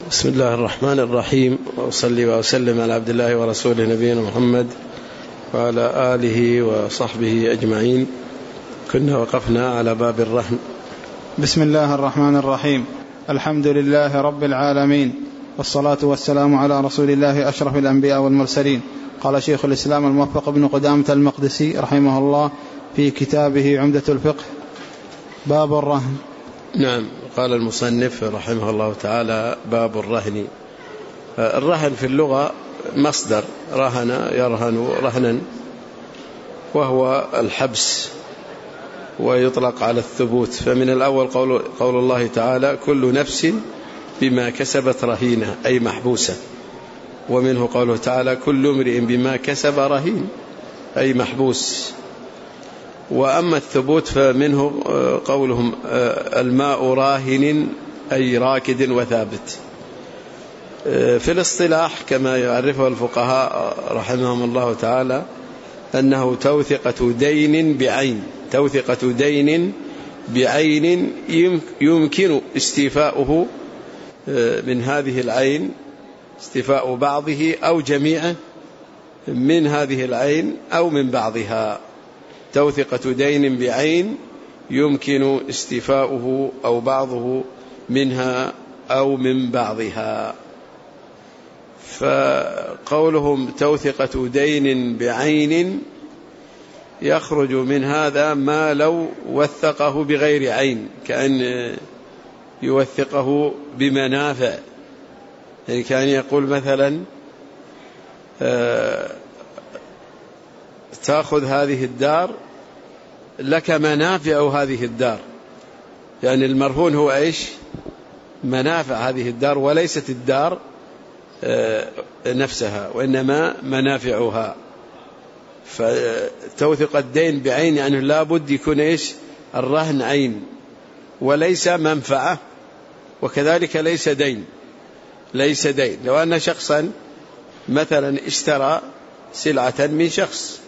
بسم الله الرحمن الرحيم، وأصلي وأسلم على عبد الله ورسوله نبينا محمد وعلى آله وصحبه أجمعين. كنا وقفنا على باب الرهن. بسم الله الرحمن الرحيم. الحمد لله رب العالمين، والصلاة والسلام على رسول الله أشرف الأنبياء والمرسلين. قال شيخ الإسلام الموفق ابن قدامة المقدسي رحمه الله في كتابه عمدة الفقه: باب الرهن. نعم، قال المصنف رحمه الله تعالى: باب الرهن. الرهن في اللغة مصدر رهن يرهن رهنا، وهو الحبس، ويطلق على الثبوت. فمن الأول قول الله تعالى: كل نفس بما كسبت رهينة، أي محبوسة. ومنه قوله تعالى: كل امرئ بما كسب رهين، أي محبوس. وأما الثبوت فمنه قولهم: الماء راهن، أي راكد وثابت. في الاصطلاح كما يعرفه الفقهاء رحمهم الله تعالى أنه توثقة دين بعين، توثقة دين بعين يمكن استيفاؤه من هذه العين، استيفاء بعضه أو جميعه من هذه العين أو من بعضها. توثقة دين بعين يمكن استيفاؤه أو بعضه منها أو من بعضها. فقولهم توثقة دين بعين يخرج من هذا ما لو وثقه بغير عين، كأن يوثقه بمنافع. يعني كان يقول مثلا: تأخذ هذه الدار، لك منافع هذه الدار. يعني المرهون هو إيش؟ منافع هذه الدار، وليست الدار نفسها، وإنما منافعها. فتوثق الدين بعين يعني لا بد يكون إيش؟ الرهن عين وليس منفعة، وكذلك ليس دين. ليس دين. لو أن شخصا مثلا اشترى سلعة من شخص،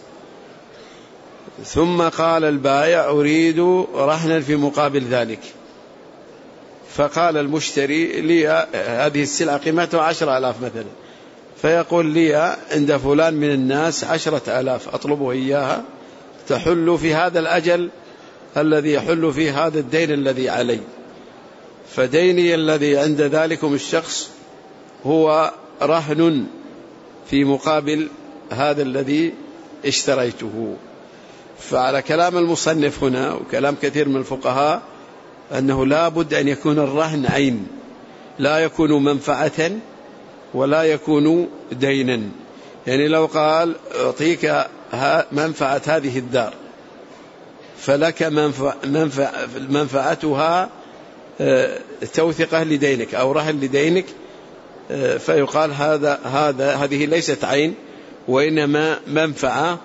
ثم قال البائع: أريد رهنا في مقابل ذلك. فقال المشتري: لي هذه السلعة قيمتها 10,000 مثلا، فيقول: لي عند فلان من الناس 10,000 أطلبه إياها تحل في هذا الأجل الذي يحل فيه هذا الدين الذي علي. فديني الذي عند ذلكم الشخص هو رهن في مقابل هذا الذي اشتريته. فعلى كلام المصنف هنا وكلام كثير من الفقهاء أنه لا بد أن يكون الرهن عين، لا يكون منفعة ولا يكون دينا. يعني لو قال: أعطيك منفعة هذه الدار، فلك منفعتها توثقة لدينك أو رهن لدينك، فيقال هذه ليست عين وإنما منفعة.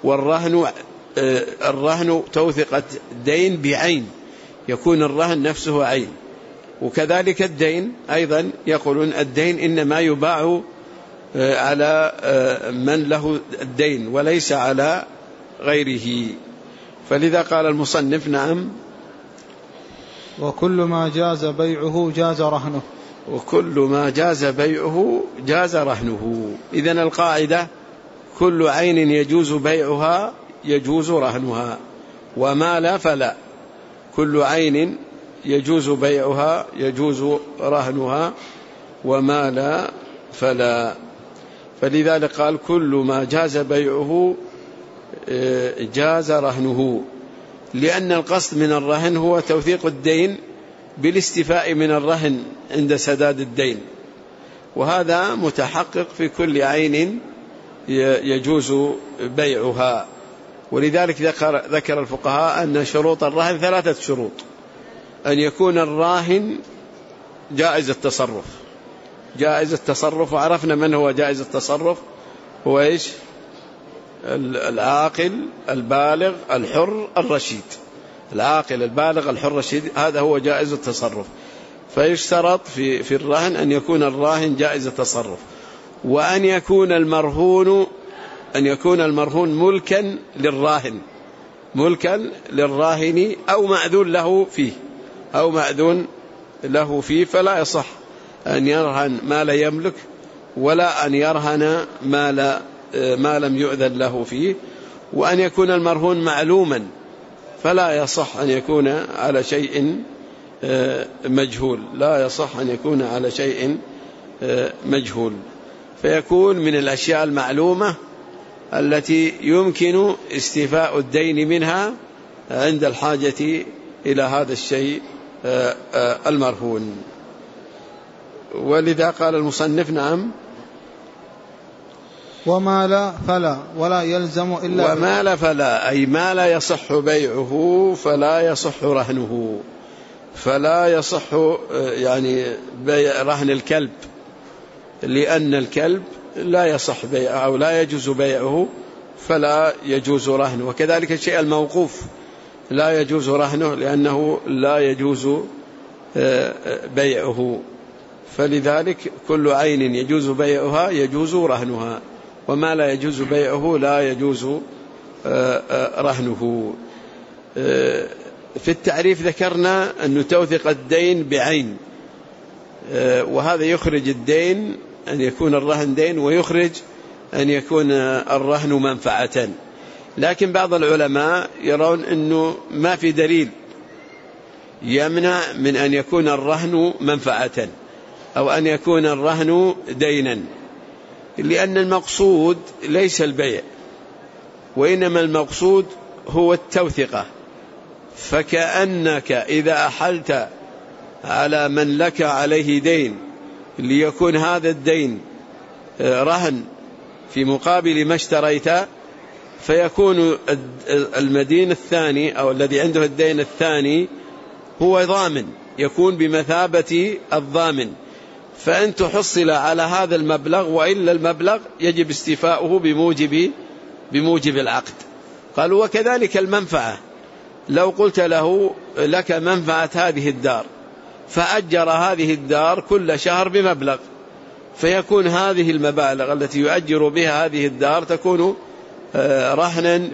والرهن توثقة دين بعين، يكون الرهن نفسه عين. وكذلك الدين أيضا يقولون: الدين إنما يباع على من له الدين وليس على غيره. فلذا قال المصنف: نعم، وكل ما جاز بيعه جاز رهنه. وكل ما جاز بيعه جاز رهنه. إذن القاعدة: كل عين يجوز بيعها يجوز رهنها، وما لا فلا. كل عين يجوز بيعها يجوز رهنها، وما لا فلا. فلذلك قال: كل ما جاز بيعه جاز رهنه، لأن القصد من الرهن هو توثيق الدين بالاستيفاء من الرهن عند سداد الدين، وهذا متحقق في كل عين يجوز بيعها. ولذلك ذكر الفقهاء أن شروط الرهن 3 شروط: أن يكون الراهن جائز التصرف. جائز التصرف، وعرفنا من هو جائز التصرف، هو إيش؟ العاقل البالغ الحر الرشيد. العاقل البالغ الحر الرشيد، هذا هو جائز التصرف. فيشترط في الرهن أن يكون الراهن جائز التصرف، وأن يكون المرهون ملكا للراهن، ملكا للراهن، أو مأذون له فيه، فلا يصح أن يرهن ما لا يملك ولا أن يرهن ما لم يؤذن له فيه، وأن يكون المرهون معلوما، فلا يصح أن يكون على شيء مجهول، لا يصح أن يكون على شيء مجهول، فيكون من الأشياء المعلومة التي يمكن استيفاء الدين منها عند الحاجة إلى هذا الشيء المرهون. ولذا قال المصنف نعم وما لا فلا ولا يلزم إلا وما لا فلا، أي ما لا يصح بيعه فلا يصح رهنه، فلا يصح يعني بيع رهن الكلب، لأن الكلب لا يصح بيعه أو لا يجوز بيعه فلا يجوز رهنه، وكذلك الشيء الموقوف لا يجوز رهنه لأنه لا يجوز بيعه، فلذلك كل عين يجوز بيعها يجوز رهنها، وما لا يجوز بيعه لا يجوز رهنه. في التعريف ذكرنا أن توثق الدين بعين، وهذا يخرج الدين أن يكون الرهن دين، ويخرج أن يكون الرهن منفعة، لكن بعض العلماء يرون أنه ما في دليل يمنع من أن يكون الرهن منفعة أو أن يكون الرهن دينا، لأن المقصود ليس البيع، وإنما المقصود هو التوثقة، فكأنك إذا أحلت على من لك عليه دين ليكون هذا الدين رهن في مقابل ما اشتريت، فيكون المدين الثاني أو الذي عنده الدين الثاني هو ضامن، يكون بمثابة الضامن، فأن تحصل على هذا المبلغ، وإلا المبلغ يجب استيفاؤه بموجب العقد. قالوا وكذلك المنفعة، لو قلت له لك منفعة هذه الدار، فأجر هذه الدار كل شهر بمبلغ، فيكون هذه المبالغ التي يؤجر بها هذه الدار تكون رهنا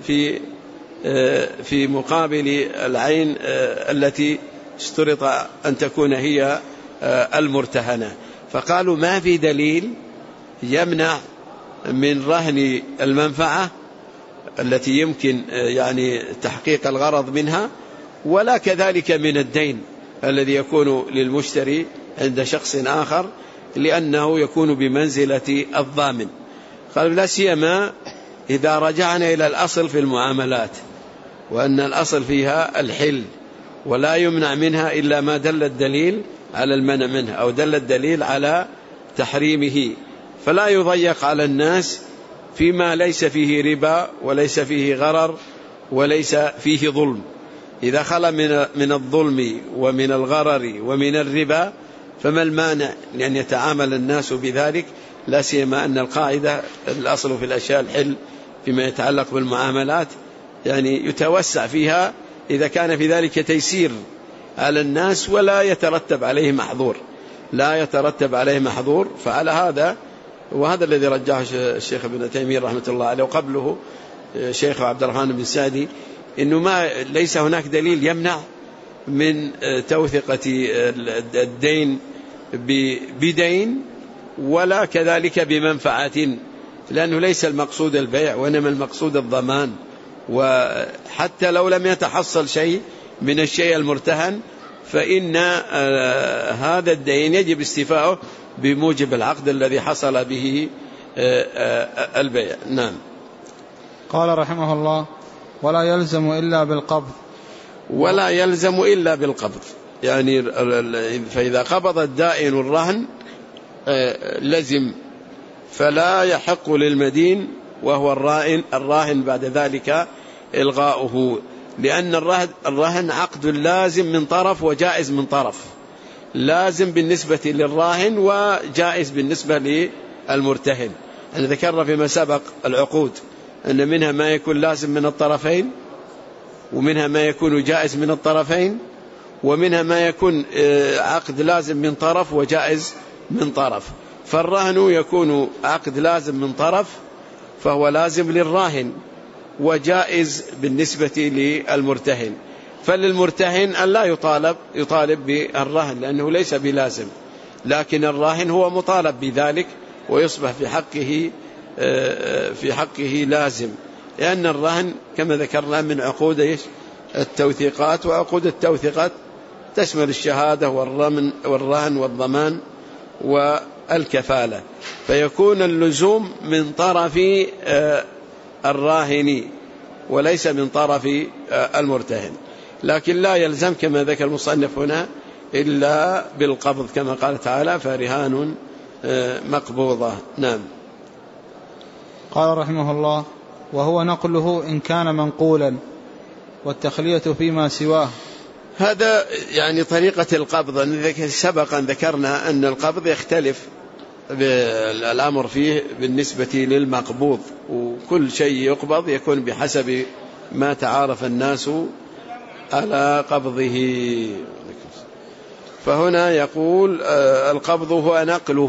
في مقابل العين التي اشترط أن تكون هي المرتهنة. فقالوا ما في دليل يمنع من رهن المنفعة التي يمكن يعني تحقيق الغرض منها، ولا كذلك من الدين الذي يكون للمشتري عند شخص آخر، لأنه يكون بمنزلة الضامن. قالوا لا سيما إذا رجعنا إلى الأصل في المعاملات، وأن الأصل فيها الحل، ولا يمنع منها إلا ما دل الدليل على المنع منه أو دل الدليل على تحريمه، فلا يضيق على الناس فيما ليس فيه ربا وليس فيه غرر وليس فيه ظلم. إذا خلا من الظلم ومن الغرر ومن الربا فما المانع لأن يتعامل الناس بذلك، لا سيما أن القاعدة الأصل في الأشياء الحل فيما يتعلق بالمعاملات، يعني يتوسع فيها إذا كان في ذلك تيسير على الناس ولا يترتب عليه محظور، لا يترتب عليه محظور. فعلى هذا، وهذا الذي رجحه الشيخ ابن تيمية رحمة الله عليه وقبله شيخ عبد الرحمن بن سعدي، إنه ليس هناك دليل يمنع من توثقة الدين بدين ولا كذلك بمنفعة، لأنه ليس المقصود البيع وإنما المقصود الضمان، وحتى لو لم يتحصل شيء من الشيء المرتهن فإن هذا الدين يجب استيفاؤه بموجب العقد الذي حصل به البيع. نعم. قال رحمه الله ولا يلزم إلا بالقبض. ولا يلزم إلا بالقبض، يعني فإذا قبض الدائن الرهن لزم، فلا يحق للمدين وهو الراهن بعد ذلك إلغاؤه، لأن الرهن عقد لازم من طرف وجائز من طرف، لازم بالنسبة للراهن وجائز بالنسبة للمرتهن. أنا ذكرنا فيما سبق العقود أن منها ما يكون لازم من الطرفين، ومنها ما يكون جائز من الطرفين، ومنها ما يكون عقد لازم من طرف وجائز من طرف. فالرهن يكون عقد لازم من طرف فهو لازم للراهن وجائز بالنسبة للمرتهن، فللمرتهن أن لا يطالب بالرهن لأنه ليس بلازم، لكن الراهن هو مطالب بذلك ويصبح في حقه لازم، لأن الرهن كما ذكرنا من عقود التوثيقات، وعقود التوثيقات تشمل الشهادة والرهن والضمان والكفالة، فيكون اللزوم من طرف الراهن وليس من طرف المرتهن، لكن لا يلزم كما ذكر المصنف هنا إلا بالقبض كما قال تعالى فرهان مقبوضة. نعم. قال رحمه الله: وهو نقله إن كان منقولا، والتخلية فيما سواه. هذا يعني طريقة القبض. سبقا ذكرنا أن القبض يختلف الأمر فيه بالنسبة للمقبوض، وكل شيء يقبض يكون بحسب ما تعارف الناس على قبضه. فهنا يقول القبض هو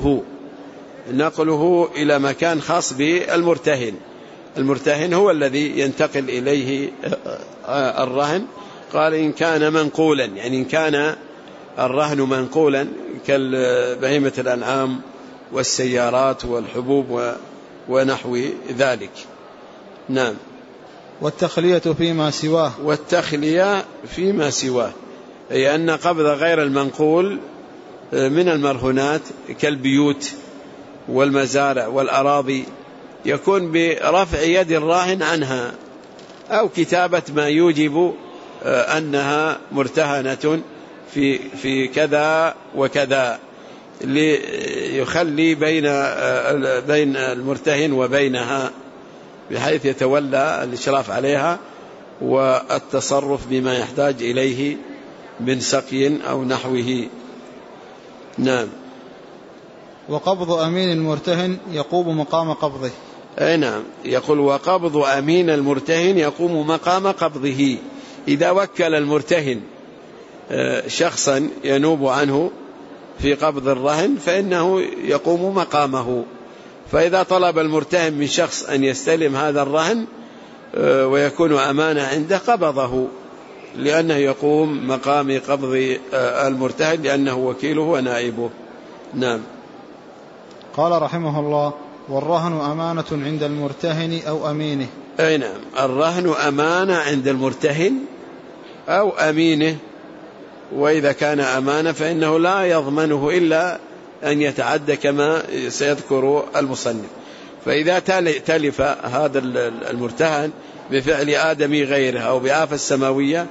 نقله إلى مكان خاص بالمرتهن. المرتهن هو الذي ينتقل إليه الرهن. قال إن كان منقولا، يعني إن كان الرهن منقولا كالبهيمة الأنعام والسيارات والحبوب ونحو ذلك. نعم. والتخلية فيما سواه. والتخلية فيما سواه، أي أن قبض غير المنقول من المرهونات كالبيوت والمزارع والأراضي يكون برفع يد الراهن عنها، أو كتابة ما يوجب أنها مرتهنة في كذا وكذا، ليخلي بين المرتهن وبينها، بحيث يتولى الإشراف عليها والتصرف بما يحتاج إليه من سقي أو نحوه. نعم. وقبض أمين المرتهن يقوم مقام قبضه. أي نعم. يقول وقبض أمين المرتهن يقوم مقام قبضه. إذا وكل المرتهن شخصا ينوب عنه في قبض الرهن فإنه يقوم مقامه. فإذا طلب المرتهن من شخص أن يستلم هذا الرهن ويكون أمانة عنده قبضه، لأنه يقوم مقام قبض المرتهن لأنه وكيله ونائبه. نعم. قال رحمه الله: والرهن أمانة عند المرتهن أو أمينه. أي نعم. الرهن أمانة عند المرتهن أو أمينه، وإذا كان أمانة فإنه لا يضمنه إلا أن يتعدى كما سيذكر المصنف. فإذا تلف هذا المرتهن بفعل آدمي غيره أو بآفة السماوية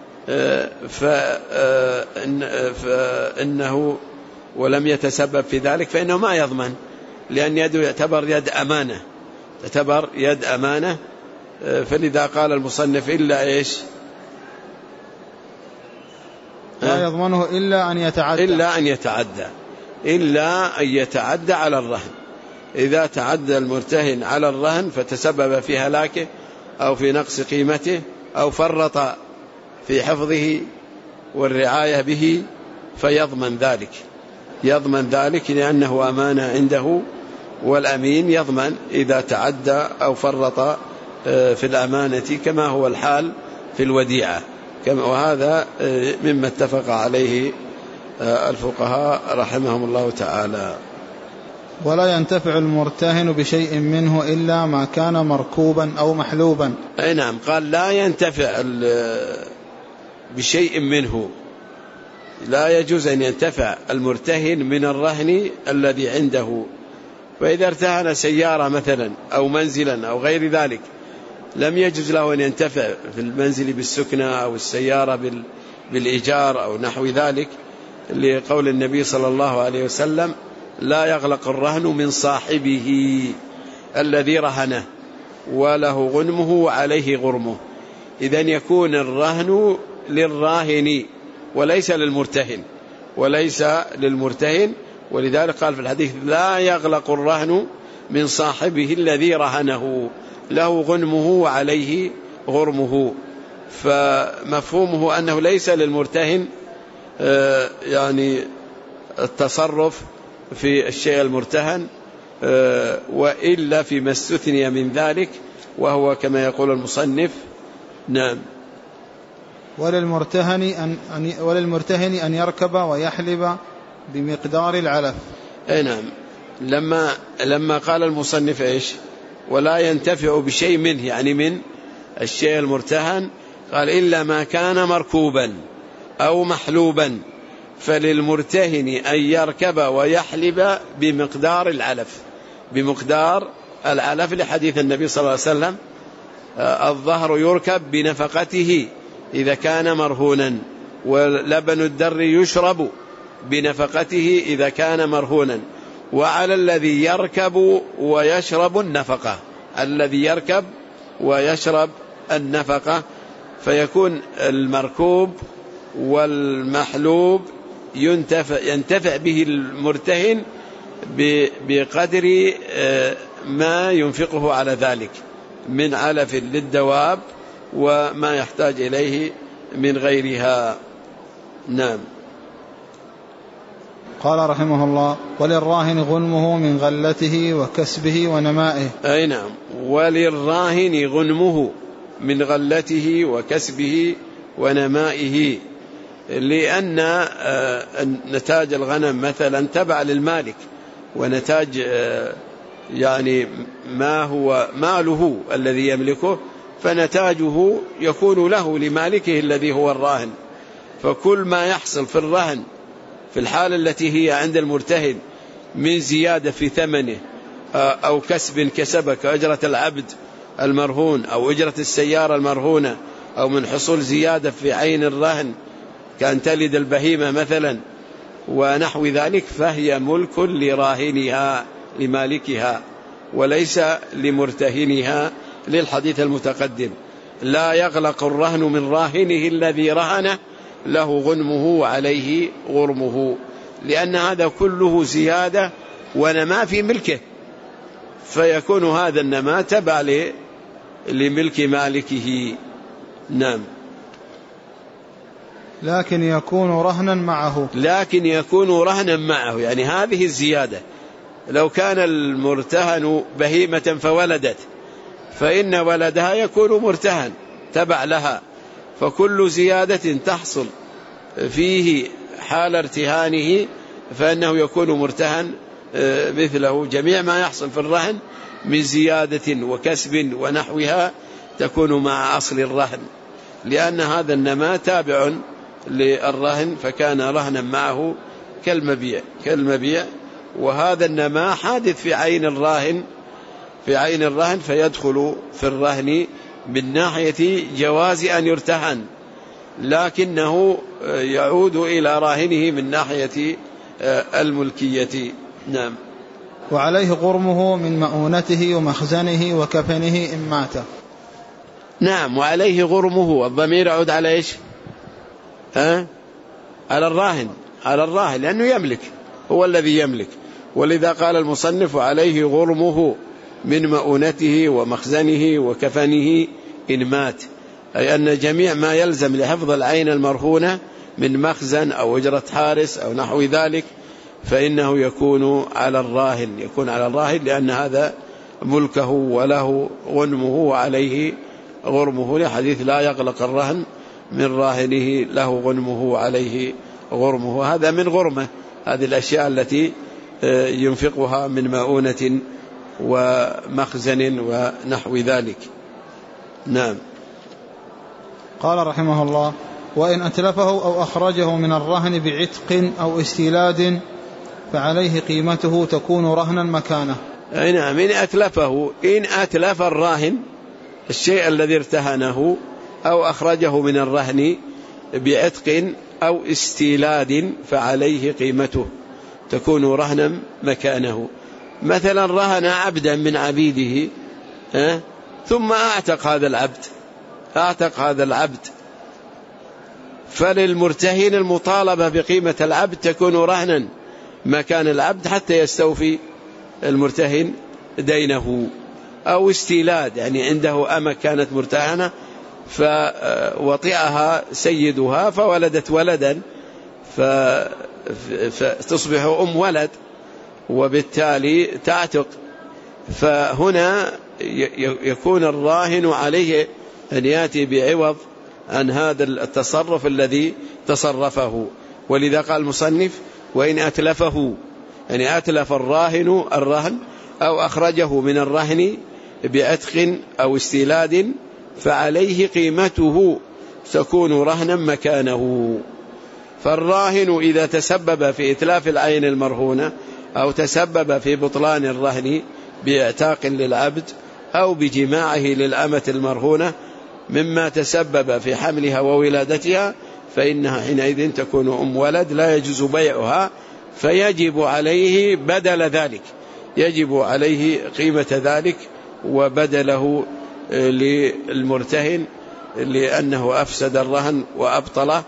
فإنه ولم يتسبب في ذلك فإنه ما يضمن، لأن يده يعتبر يد أمانة. فلذا قال المصنف إلا إيش؟ لا يضمنه إلا أن يتعدى على الرهن. إذا تعدى المرتهن على الرهن فتسبب في هلاكه أو في نقص قيمته أو فرط في حفظه والرعاية به فيضمن ذلك لأنه أمانة عنده، والأمين يضمن إذا تعدى أو فرط في الأمانة كما هو الحال في الوديعة. وهذا مما اتفق عليه الفقهاء رحمهم الله تعالى. ولا ينتفع المرتهن بشيء منه إلا ما كان مركوبا أو محلوبا. أي نعم. قال لا ينتفع بشيء منه، لا يجوز أن ينتفع المرتهن من الرهن الذي عنده. فإذا ارتهن سيارة مثلا أو منزلا أو غير ذلك لم يجوز له أن ينتفع في المنزل بالسكنة أو السيارة بالإيجار أو نحو ذلك، لقول النبي صلى الله عليه وسلم: لا يغلق الرهن من صاحبه الذي رهنه وله غنمه وعليه غرمه. إذن يكون الرهن للراهن وليس للمرتهن. ولذلك قال في الحديث: لا يغلق الرهن من صاحبه الذي رهنه له غنمه وعليه غرمه. فمفهومه أنه ليس للمرتهن يعني التصرف في الشيء المرتهن، وإلا فيما استثني من ذلك، وهو كما يقول المصنف. نعم. وللمرتهن أن يركب ويحلب بمقدار العلف. نعم. لما قال المصنف إيش؟ ولا ينتفع بشيء منه، يعني من الشيء المرتهن، قال إلا ما كان مركوبا أو محلوبا، فللمرتهن أن يركب ويحلب بمقدار العلف، بمقدار العلف، لحديث النبي صلى الله عليه وسلم: الظهر يركب بنفقته إذا كان مرهونا، ولبن الدر يشرب بنفقته إذا كان مرهونا، وعلى الذي يركب ويشرب النفقة، الذي يركب ويشرب النفقة، فيكون المركوب والمحلوب ينتفع به المرتهن بقدر ما ينفقه على ذلك من علف للدواب وما يحتاج إليه من غيرها. نعم. قال رحمه الله: وللراهن غنمه من غلته وكسبه ونمائه. أي نعم، وللراهن غنمه من غلته وكسبه ونمائه، لأن نتاج الغنم مثلا تبع للمالك، ونتاج يعني ما هو ماله الذي يملكه، فنتاجه يكون له لمالكه الذي هو الراهن. فكل ما يحصل في الرهن في الحالة التي هي عند المرتهن من زيادة في ثمنه أو كسب كسبه كأجرة العبد المرهون أو أجرة السيارة المرهونة، أو من حصول زيادة في عين الرهن كأن تلد البهيمة مثلا ونحو ذلك، فهي ملك لراهنها لمالكها وليس لمرتهنها، للحديث المتقدم: لا يغلق الرهن من راهنه الذي رهنه، له غنمه وعليه غرمه، لأن هذا كله زيادة ونما في ملكه، فيكون هذا النما تبع لملك مالكه. نعم. لكن يكون رهنا معه، لكن يكون رهنا معه، يعني هذه الزيادة لو كان المرتهن بهيمة فولدت، فإن ولدها يكون مرتهن تبع لها، فكل زيادة تحصل فيه حال ارتهانه فإنه يكون مرتهن مثله. جميع ما يحصل في الرهن من زيادة وكسب ونحوها تكون مع أصل الرهن، لأن هذا النما تابع للرهن، فكان رهنا معه كالمبيع، وهذا النما حادث في عين الراهن فيدخل في الرهن من ناحية جواز أن يرتهن، لكنه يعود إلى راهنه من ناحية الملكية. نعم. وعليه غرمه من مؤونته ومخزنه وكفنه إن مات. نعم. وعليه غرمه، الضمير يعود على إيش؟ على الراهن لأنه يملك، هو الذي يملك، ولذا قال المصنف: وعليه غرمه من مؤونته ومخزنه وكفنه إن مات، أي أن جميع ما يلزم لحفظ العين المرهونة من مخزن أو أجرة حارس أو نحو ذلك فإنه يكون على الراهن، لأن هذا ملكه وله غنمه وعليه غرمه، لحديث: لا يغلق الرهن من راهنه، له غنمه وعليه غرمه. هذا من غرمه، هذه الأشياء التي ينفقها من مؤونة ومخزن ونحو ذلك. نعم. قال رحمه الله: وإن أتلفه أو أخرجه من الرهن بعتق أو استيلاد فعليه قيمته تكون رهنا مكانه. نعم. إن أتلف الراهن الشيء الذي ارتهنه أو أخرجه من الرهن بعتق أو استيلاد فعليه قيمته تكون رهنا مكانه. مثلا رهن عبدا من عبيده ثم أعتق هذا العبد، فللمرتهن المطالبة بقيمة العبد تكون رهنا مكان العبد حتى يستوفي المرتهن دينه. أو استيلاد، يعني عنده أمة كانت مرتهنة فوطئها سيدها فولدت ولدا فتصبح أم ولد وبالتالي تعتق، فهنا يكون الراهن عليه أن يأتي بعوض عن هذا التصرف الذي تصرفه. ولذا قال المصنف: وإن أتلفه يعني أتلف الرهن أو أخرجه من الرهن بعتق أو استيلاد فعليه قيمته تكون رهنا مكانه. فالراهن إذا تسبب في إتلاف العين المرهونة أو تسبب في بطلان الرهن باعتاق للعبد أو بجماعه للأمة المرهونة مما تسبب في حملها وولادتها فإنها حينئذ تكون أم ولد لا يجوز بيعها، فيجب عليه بدل ذلك، يجب عليه قيمة ذلك وبدله للمرتهن لأنه أفسد الرهن وأبطله،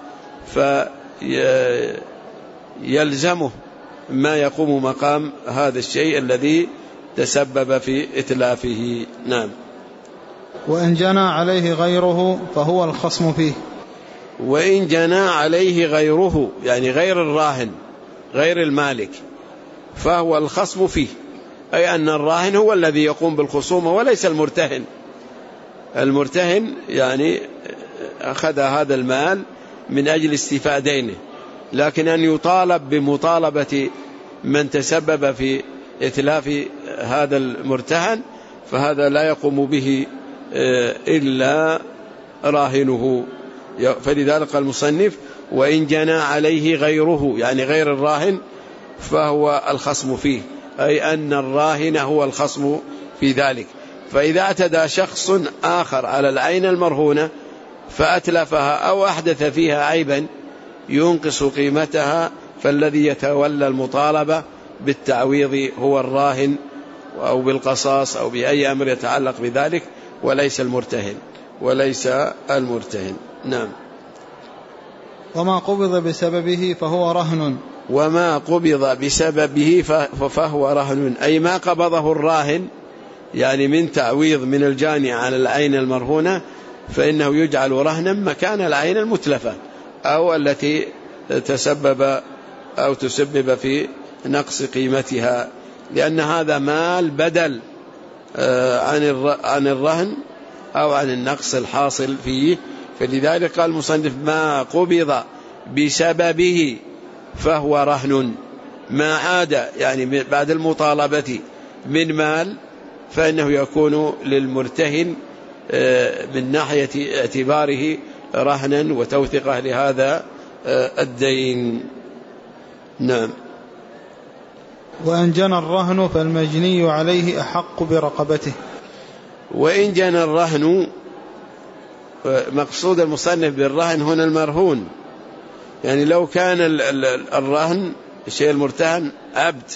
فيلزمه ما يقوم مقام هذا الشيء الذي تسبب في إتلافه. نعم. وإن جنى عليه غيره فهو الخصم فيه. وإن جنى عليه غيره يعني غير الراهن غير المالك فهو الخصم فيه، أي أن الراهن هو الذي يقوم بالخصومة وليس المرتهن. المرتهن يعني أخذ هذا المال من أجل استيفاء دينه، لكن أن يطالب بمطالبة من تسبب في إتلاف هذا المرتهن فهذا لا يقوم به إلا راهنه. فلذلك المصنف وإن جنى عليه غيره يعني غير الراهن فهو الخصم فيه، أي أن الراهن هو الخصم في ذلك. فإذا اعتدى شخص آخر على العين المرهونة فأتلفها أو أحدث فيها عيبا ينقص قيمتها فالذي يتولى المطالبة بالتعويض هو الراهن أو بالقصاص أو بأي أمر يتعلق بذلك وليس المرتهن. نعم. وما قبض بسببه فهو رهن. وما قبض بسببه فهو رهن، أي ما قبضه الراهن يعني من تعويض من الجاني على العين المرهونة فإنه يجعل رهنا مكان العين المتلفة أو التي تسبب في نقص قيمتها، لأن هذا مال بدل عن الرهن أو عن النقص الحاصل فيه. فلذلك قال المصنف ما قبض بسببه فهو رهن، ما عاد يعني بعد المطالبة من مال فإنه يكون للمرتهن من ناحية اعتباره رهنا وتوثقه لهذا الدين. نعم. وإن جنى الرهن فالمجني عليه أحق برقبته. وإن جنى الرهن، مقصود المصنف بالرهن هنا المرهون، يعني لو كان الرهن الشيء المرتهن عبد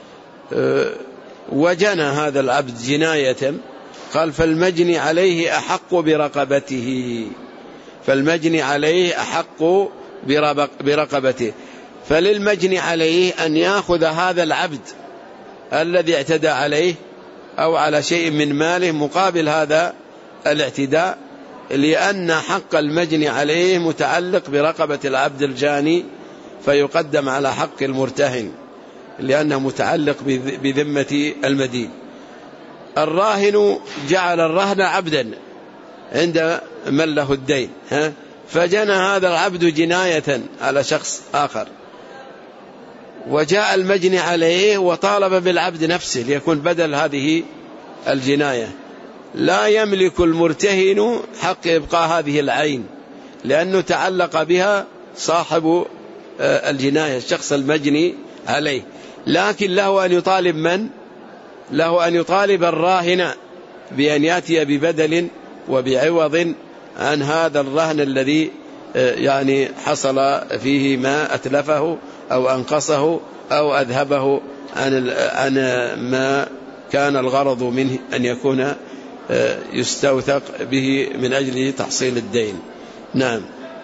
وجنى هذا العبد جناية قال فالمجني عليه أحق برقبته، فالمجني عليه أحق برقبته. فللمجني عليه أن يأخذ هذا العبد الذي اعتدى عليه أو على شيء من ماله مقابل هذا الاعتداء، لأن حق المجني عليه متعلق برقبة العبد الجاني فيقدم على حق المرتهن لأنه متعلق بذمة المدين. الراهن جعل الرهن عبدا عند من له الدين فجنى هذا العبد جناية على شخص آخر وجاء المجني عليه وطالب بالعبد نفسه ليكون بدل هذه الجناية، لا يملك المرتهن حق إبقاء هذه العين لأنه تعلق بها صاحب الجناية الشخص المجني عليه، لكن له أن يطالب من؟ له أن يطالب الراهن بأن يأتي ببدل وبعوض عن هذا الرهن الذي يعني حصل فيه ما أتلفه أو أنقصه أو أذهبه عن ما كان الغرض منه أن يكون يستوثق به من أجل تحصيل الدين. نعم.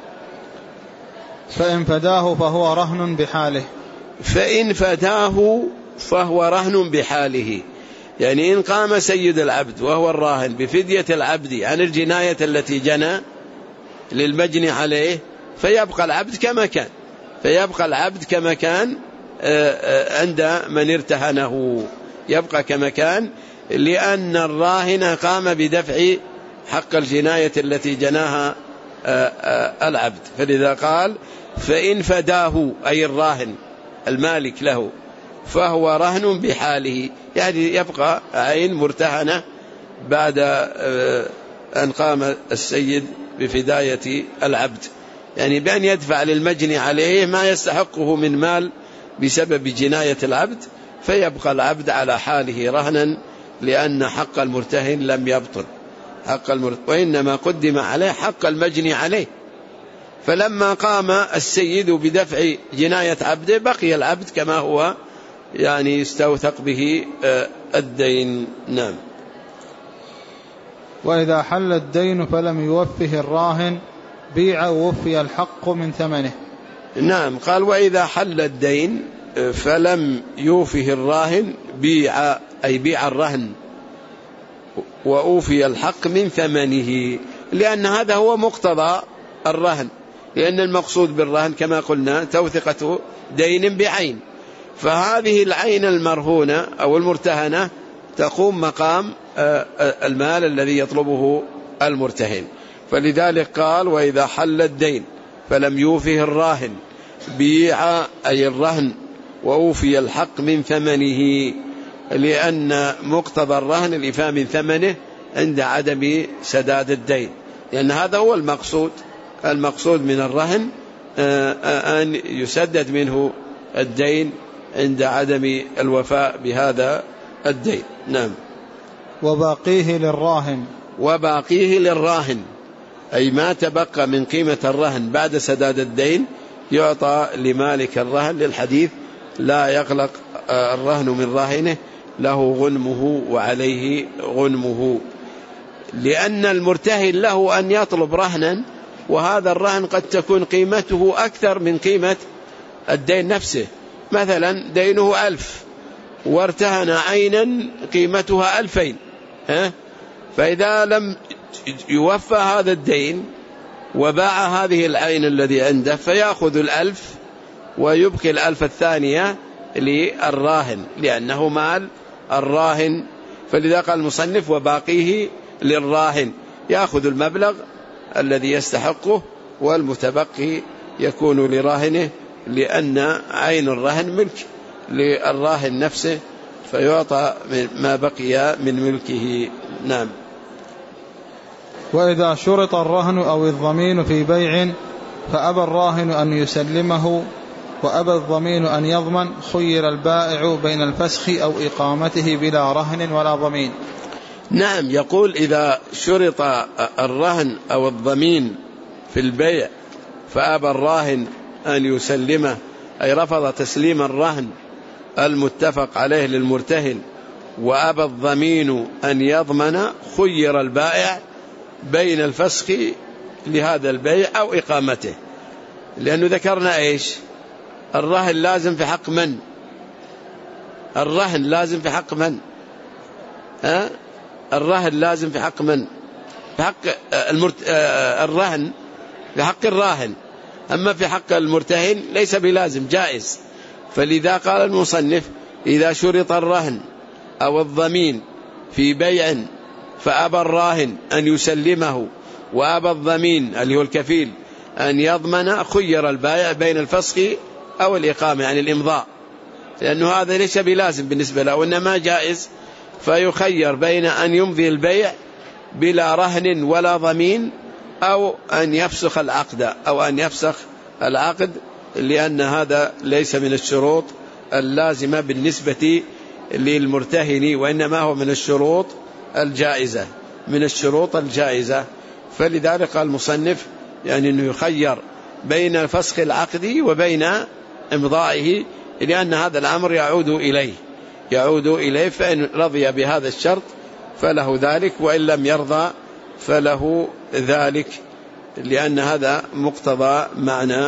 فإن فداه فهو رهن بحاله. فإن فداه فهو رهن بحاله، يعني إن قام سيد العبد وهو الراهن بفدية العبد عن الجناية التي جنى للمجني عليه فيبقى العبد كما كان، فيبقى العبد كما كان عند من ارتهنه، يبقى كما كان لأن الراهن قام بدفع حق الجناية التي جناها العبد. فلذا قال فإن فداه أي الراهن المالك له، فهو رهن بحاله، يعني يبقى عين مرتهنة بعد أن قام السيد بفداية العبد، يعني بأن يدفع للمجني عليه ما يستحقه من مال بسبب جناية العبد، فيبقى العبد على حاله رهنا، لأن حق المرتهن لم يبطل، وإنما قدم عليه حق المجني عليه. فلما قام السيد بدفع جناية عبده بقي العبد كما هو، يعني يستوثق به الدين. نعم. وإذا حل الدين فلم يوفه الراهن بيع ووفي الحق من ثمنه. نعم، قال وإذا حل الدين فلم يوفه الراهن بيع، أي بيع الرهن، وأوفي الحق من ثمنه، لأن هذا هو مقتضى الرهن، لأن المقصود بالرهن كما قلنا توثقة دين بعين، فهذه العين المرهونة أو المرتهنة تقوم مقام المال الذي يطلبه المرتهن. فلذلك قال وإذا حل الدين فلم يوفه الراهن بيع، أي الرهن، وأوفي الحق من ثمنه، لأن مقتضى الرهن الإفاء من ثمنه عند عدم سداد الدين، لأن هذا هو المقصود من الرهن، أن يسدد منه الدين عند عدم الوفاء بهذا الدين. نعم. وباقيه للراهن أي ما تبقى من قيمة الرهن بعد سداد الدين يعطى لمالك الرهن، للحديث لا يغلق الرهن من راهنه، له غنمه وعليه غنمه، لأن المرتهن له أن يطلب رهنا، وهذا الرهن قد تكون قيمته أكثر من قيمة الدين نفسه، مثلا دينه 1000 وارتهن عينا قيمتها 2000، فإذا لم يوفى هذا الدين وباع هذه العين الذي عنده فيأخذ 1000 ويبقي 1000 الثانية للراهن، لأنه مال الراهن. فلذا قال المصنف وباقيه للراهن، يأخذ المبلغ الذي يستحقه والمتبقي يكون لراهنه، لأن عين الرهن ملك للراهن نفسه، فيعطى ما بقي من ملكه. نعم. وإذا شرط الرهن أو الضمين في بيع فأبى الراهن أن يسلمه وأبى الضمين أن يضمن، خير البائع بين الفسخ أو إقامته بلا رهن ولا ضمين. نعم، يقول إذا شرط الرهن أو الضمين في البيع فأبى الراهن أن يسلمه، أي رفض تسليم الرهن المتفق عليه للمرتهن، وأبى الضمين أن يضمن، خير البائع بين الفسخ لهذا البيع أو إقامته، لأنه ذكرنا إيش؟ الرهن لازم في حق من؟ الرهن لازم في حق من؟ الرهن لازم في حق من؟ في حق الرهن في حق الراهن، أما في حق المرتهن ليس بلازم، جائز. فلذا قال المصنف إذا شرط الرهن أو الضمين في بيع فأبى الراهن أن يسلمه وأبى الضمين اللي هو الكفيل أن يضمن، خير البائع بين الفسخ أو الإقامة، يعني الإمضاء، لأنه هذا ليس بلازم بالنسبة له وإنما جائز، فيخير بين أن يمضي البيع بلا رهن ولا ضمين أو أن يفسخ العقد أو أن يفسخ العقد، لأن هذا ليس من الشروط اللازمة بالنسبة للمرتهن، وإنما هو من الشروط الجائزة. فلذلك قال المصنف يعني أنه يخير بين فسخ العقد وبين إمضائه، لأن هذا الأمر يعود إليه، فإن رضي بهذا الشرط فله ذلك، وإن لم يرضى فله ذلك، لأن هذا مقتضى معنى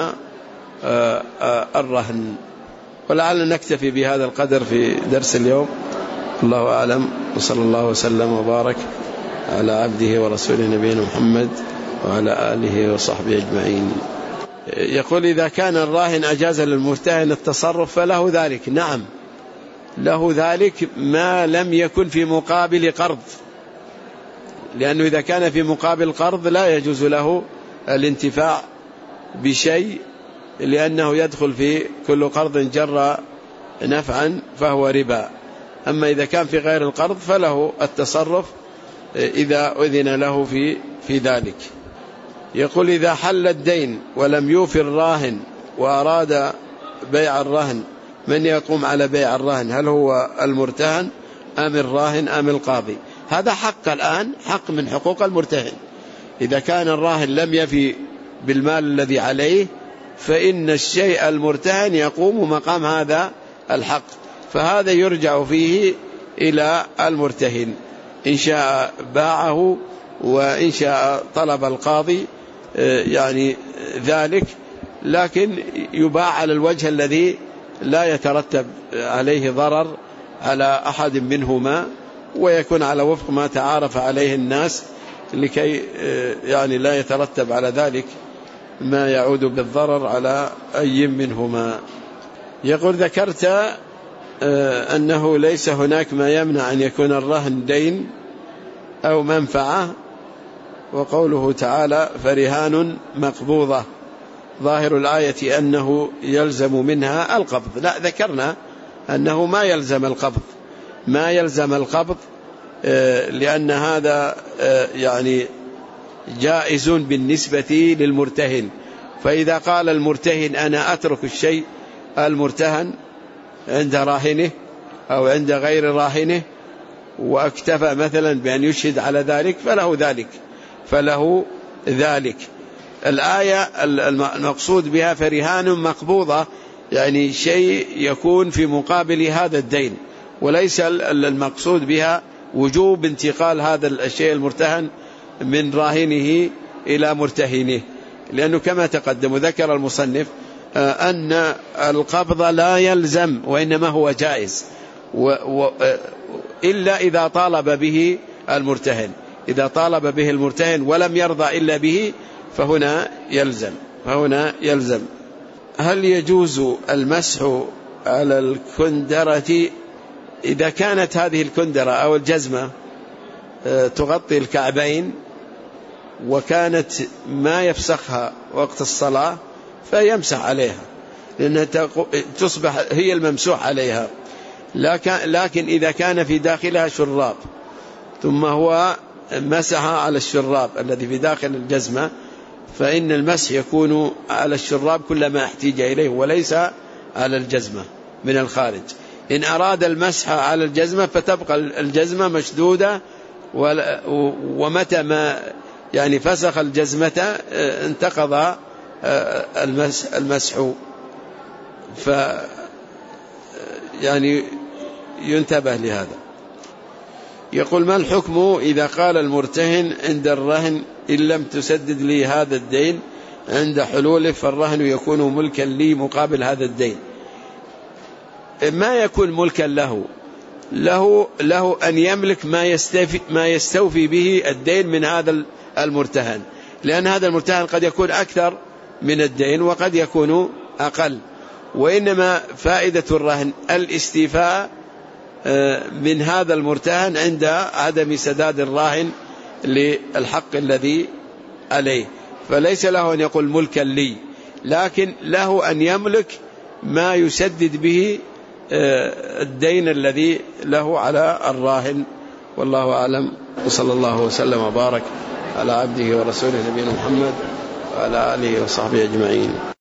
الرهن. ولعل نكتفي بهذا القدر في درس اليوم، الله أعلم، وصلى الله وسلم وبارك على عبده ورسوله نبينا محمد وعلى آله وصحبه أجمعين. يقول إذا كان الراهن أجاز للمرتهن التصرف فله ذلك. نعم، له ذلك ما لم يكن في مقابل قرض، لأنه إذا كان في مقابل قرض لا يجوز له الانتفاع بشيء لأنه يدخل في كل قرض جر نفعا فهو ربا. أما إذا كان في غير القرض فله التصرف إذا أذن له في ذلك. يقول إذا حل الدين ولم يوفي الراهن وأراد بيع الرهن، من يقوم على بيع الرهن؟ هل هو المرتهن أم الراهن أم القاضي؟ هذا حق الآن، حق من حقوق المرتهن. إذا كان الراهن لم يفي بالمال الذي عليه فإن الشيء المرتهن يقوم مقام هذا الحق، فهذا يرجع فيه إلى المرتهن، إن شاء باعه وإن شاء طلب القاضي يعني ذلك، لكن يباع على الوجه الذي لا يترتب عليه ضرر على أحد منهما، ويكون على وفق ما تعارف عليه الناس، لكي يعني لا يترتب على ذلك ما يعود بالضرر على أي منهما. يقول ذكرت أنه ليس هناك ما يمنع أن يكون الرهن دين أو منفعة، وقوله تعالى فرهان مقبوضة، ظاهر الآية أنه يلزم منها القبض. لا، ذكرنا أنه ما يلزم القبض، ما يلزم القبض، لأن هذا يعني جائز بالنسبة للمرتهن. فإذا قال المرتهن أنا أترك الشيء المرتهن عند راهنه أو عند غير راهنه واكتفى مثلا بأن يشهد على ذلك فله ذلك. الآية المقصود بها فرهان مقبوضة، يعني شيء يكون في مقابل هذا الدين، وليس المقصود بها وجوب انتقال هذا الشيء المرتهن من راهنه إلى مرتهنه، لأنه كما تقدم ذكر المصنف أن القبض لا يلزم وإنما هو جائز، إلا إذا طالب به المرتهن. إذا طالب به المرتهن ولم يرضى إلا به فهنا يلزم. هل يجوز المسح على الكندرة إذا كانت هذه الكندرة أو الجزمة تغطي الكعبين وكانت ما يفسخها وقت الصلاة فيمسح عليها، لأنها تصبح هي الممسوح عليها. لكن إذا كان في داخلها شراب ثم هو مسح على الشراب الذي في داخل الجزمة، فإن المسح يكون على الشراب كلما احتاج إليه وليس على الجزمة من الخارج. إن أراد المسح على الجزمة فتبقى الجزمة مشدودة، ومتى ما يعني فسخ الجزمة انتقض المسح. يعني ينتبه لهذا. يقول ما الحكم إذا قال المرتهن عند الرهن إن لم تسدد لي هذا الدين عند حلوله فالرهن يكون ملكا لي مقابل هذا الدين؟ ما يكون ملكا له أن يملك ما يستوفي به الدين من هذا المرتهن، لأن هذا المرتهن قد يكون أكثر من الدين وقد يكون أقل، وإنما فائدة الرهن الاستيفاء من هذا المرتهن عند عدم سداد الراهن للحق الذي عليه، فليس له أن يقول ملكا لي، لكن له أن يملك ما يسدد به الدين الذي له على الراهن. والله أعلم، وصلى الله وسلم وبارك على عبده ورسوله نبينا محمد وعلى آله وصحبه أجمعين.